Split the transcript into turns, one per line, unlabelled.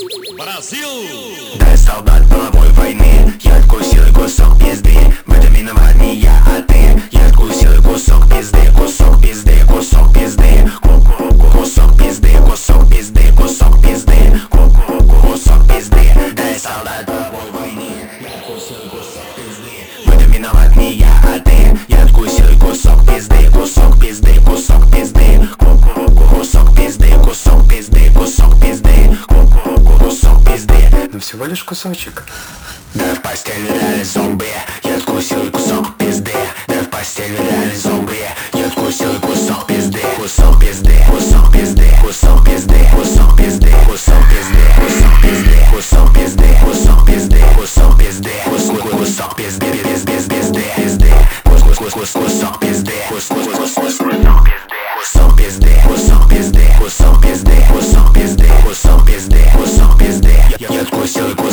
Brasil!
Да, я солдат половой войны, я откусил и кусок пизды. В этом виноват не я, а ты. Я откусил и кусок пизды, кусок пизды, кусок пизды. Кусок пизды, кусок пизды, кусок пизды. Кусок пизды. Да, я солдат половой войны, я откусил и кусок пизды. В этом виноват не я, а ты. Я откусил и кусок пизды, кусок пизды, кусок пизды. Кусок пизды, кусок пизды, кусок пизды. Кусок пизды.
Ну всего лишь кусочек.
Да в постель реальный зомби, я откусил и кусок пизды. Да в постель реальный зомби, я откусил и кусок пизды. Кусок пизды, кусок пизды, кусок пизды, кусок пизды, кусок пизды, кусок пизды, кусок пизды, кусок пизды, кусок пизды, кусок пизды, пизды, пизды, пизды, кусок пизды, кусок пизды, кусок пизды, кусок пизды, кусок пизды, кусок пизды, кусок пизды. Я откусил и